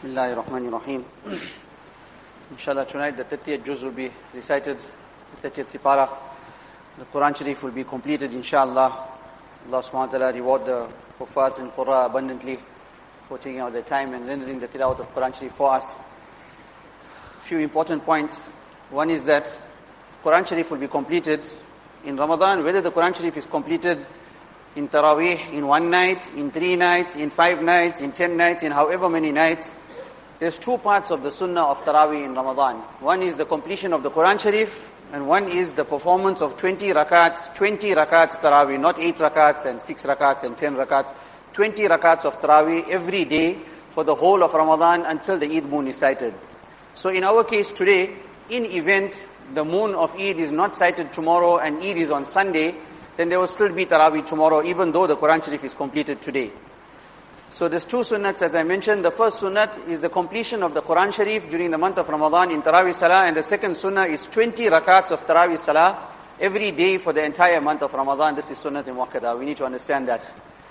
Bismillahir Rahmanir Rahim. Inshallah, tonight the 30th juz will be recited, the 30th sipara. The Quran Sharif will be completed, inshallah. Allah subhanahu wa ta'ala reward the Huffaz and Qurra abundantly for taking out their time and rendering the tilawat of Quran Sharif for us. Few important points. One is that Quran Sharif will be completed in Ramadan, whether the Quran Sharif is completed in Taraweeh, in one night, in 3 nights, in 5 nights, in 10 nights, in however many nights. There's 2 parts of the sunnah of Taraweeh in Ramadan. One is the completion of the Quran Sharif, and one is the performance of 20 rakats Taraweeh, not 8 rakats and 6 rakats and 10 rakats, 20 rakats of Taraweeh every day for the whole of Ramadan until the Eid moon is sighted. So in our case today, in event the moon of Eid is not sighted tomorrow and Eid is on Sunday, then there will still be Taraweeh tomorrow, even though the Quran Sharif is completed today. So there's 2 sunnats, as I mentioned. The first sunnat is the completion of the Quran Sharif during the month of Ramadan in Taraweeh Salah, and the second sunnah is 20 rakats of Taraweeh Salah every day for the entire month of Ramadan. This is sunnat muakkada. We need to understand that.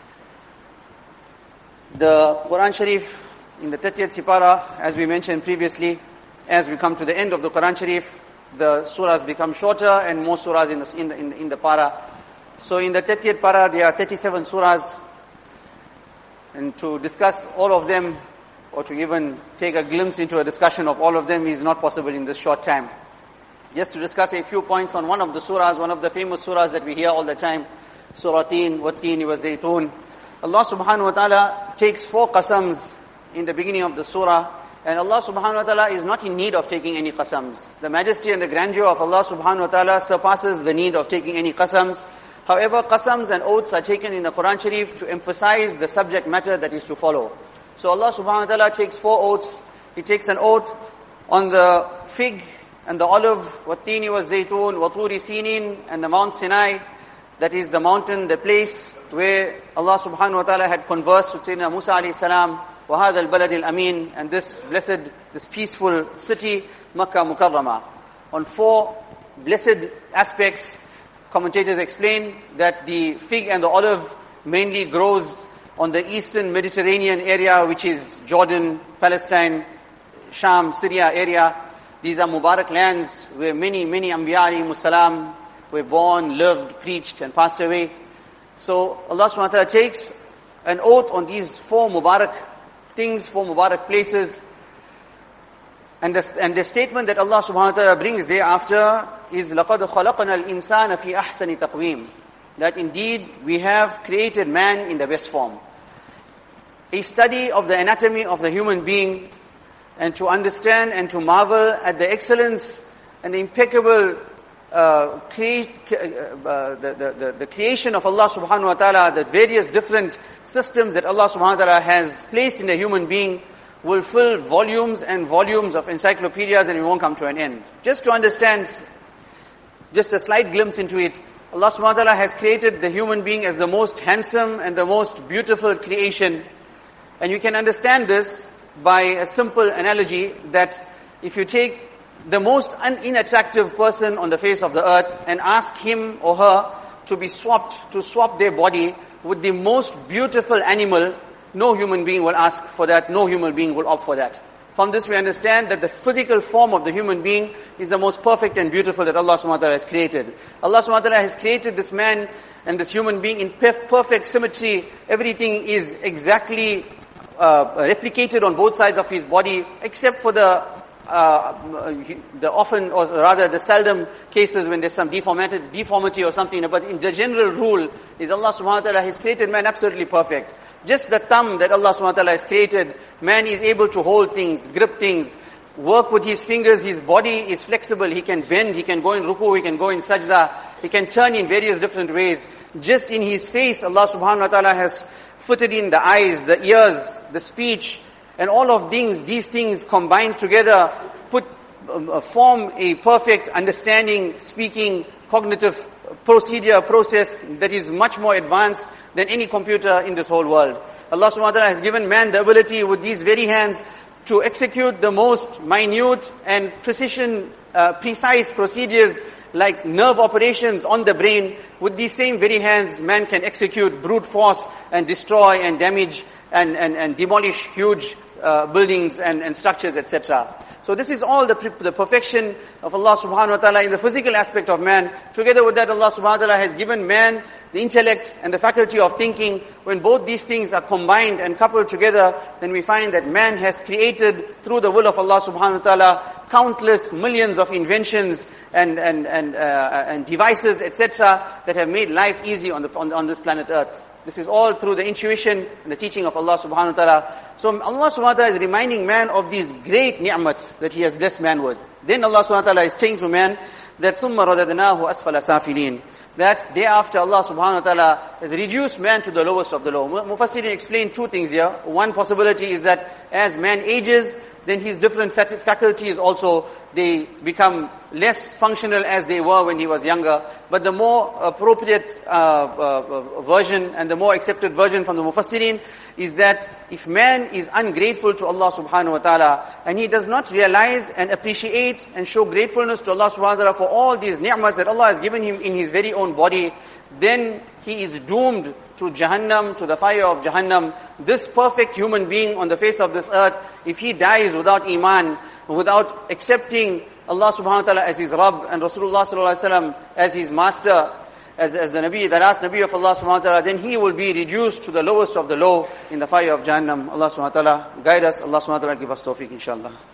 The Quran Sharif in the 30th sipara, as we mentioned previously, as we come to the end of the Quran Sharif, the surahs become shorter and more surahs in the para. So in the 30th para, there are 37 surahs, and to discuss all of them, or to even take a glimpse into a discussion of all of them is not possible in this short time. Just to discuss a few points on one of the surahs, one of the famous surahs that we hear all the time, Surah Teen, Wat-Teeni wa Zaytoon. Allah subhanahu wa ta'ala takes 4 qasams in the beginning of the surah, and Allah subhanahu wa ta'ala is not in need of taking any qasams. The majesty and the grandeur of Allah subhanahu wa ta'ala surpasses the need of taking any qasams. However, qasams and oaths are taken in the Quran Sharif to emphasize the subject matter that is to follow. So Allah subhanahu wa ta'ala takes 4 oaths. He takes an oath on the fig and the olive, Wat-Teeni wa Zaytoon, wa Turi Sinin, and the Mount Sinai. That is the mountain, the place where Allah subhanahu wa ta'ala had conversed with Sayyidina Musa alayhi salam, وَهَذَا الْبَلَدِ الْأَمِينَ, and this blessed, this peaceful city, Makkah Mukarramah. On 4 blessed aspects, commentators explain that the fig and the olive mainly grows on the eastern Mediterranean area, which is Jordan, Palestine, Sham, Syria area. These are Mubarak lands where many Anbiya alayhimus salam were born, lived, preached and passed away. So Allah subhanahu wa ta'ala takes an oath on these 4 Mubarak things, 4 Mubarak places. And the statement that Allah subhanahu wa ta'ala brings thereafter is لَقَدْ خَلَقْنَا الْإِنسَانَ فِي أَحْسَنِ تَقْوِيمٍ, that indeed we have created man in the best form. A study of the anatomy of the human being, and to understand and to marvel at the excellence and the impeccable the creation of Allah subhanahu wa ta'ala, the various different systems that Allah subhanahu wa ta'ala has placed in the human being, will fill volumes and volumes of encyclopedias, and it won't come to an end. Just to understand, just a slight glimpse into it, Allah subhanahu wa ta'ala has created the human being as the most handsome and the most beautiful creation. And you can understand this by a simple analogy, that if you take the most unattractive person on the face of the earth and ask him or her to swap their body with the most beautiful animal, no human being will ask for that, no human being will opt for that. From this we understand that the physical form of the human being is the most perfect and beautiful that Allah subhanahu wa ta'ala has created. Allah subhanahu wa ta'ala has created this man and this human being in perfect symmetry. Everything is exactly replicated on both sides of his body, except for the often, or rather the seldom cases when there's some deformity or something. But in the general rule is Allah subhanahu wa ta'ala has created man absolutely perfect. Just the thumb that Allah subhanahu wa ta'ala has created, man is able to hold things, grip things, work with his fingers. His body is flexible. He can bend, he can go in ruku, he can go in sajda, he can turn in various different ways. Just in his face, Allah subhanahu wa ta'ala has fitted in the eyes, the ears, the speech, and all of these things combined together form a perfect understanding, speaking, cognitive process that is much more advanced than any computer in this whole world. Allah subhanahu wa ta'ala has given man the ability with these very hands to execute the most minute and precise procedures like nerve operations on the brain. With these same very hands, man can execute brute force and destroy and damage and demolish huge buildings and structures, etc. So this is all the perfection of Allah subhanahu wa ta'ala in the physical aspect of man. Together with that, Allah subhanahu wa ta'ala has given man the intellect and the faculty of thinking. When both these things are combined and coupled together, then we find that man has created, through the will of Allah subhanahu wa ta'ala, countless millions of inventions and devices, etc., that have made life easy on this planet Earth. This is all through the intuition and the teaching of Allah subhanahu wa ta'ala. So Allah subhanahu wa ta'ala is reminding man of these great ni'mats that He has blessed man with. Then Allah subhanahu wa ta'ala is saying to man that ثُمَّ رَدَدْنَاهُ أَسْفَلَ سَافِلِينَ, that thereafter Allah subhanahu wa ta'ala has reduced man to the lowest of the low. Mufassirin explained two things here. One possibility is that as man ages, then his different faculties also, they become less functional as they were when he was younger. But the more appropriate version and the more accepted version from the Mufassirin is that if man is ungrateful to Allah subhanahu wa ta'ala and he does not realize and appreciate and show gratefulness to Allah subhanahu wa ta'ala for all these ni'mas that Allah has given him in his very own body, then he is doomed to Jahannam, to the fire of Jahannam. This perfect human being on the face of this earth, if he dies without iman, without accepting Allah subhanahu wa ta'ala as his Rabb and Rasulullah sallallahu alaihi wasallam as his master, as the Nabi, the last Nabi of Allah subhanahu wa ta'ala, then he will be reduced to the lowest of the low in the fire of Jahannam. Allah subhanahu wa ta'ala guide us. Allah subhanahu wa ta'ala give us tawfiq, inshallah.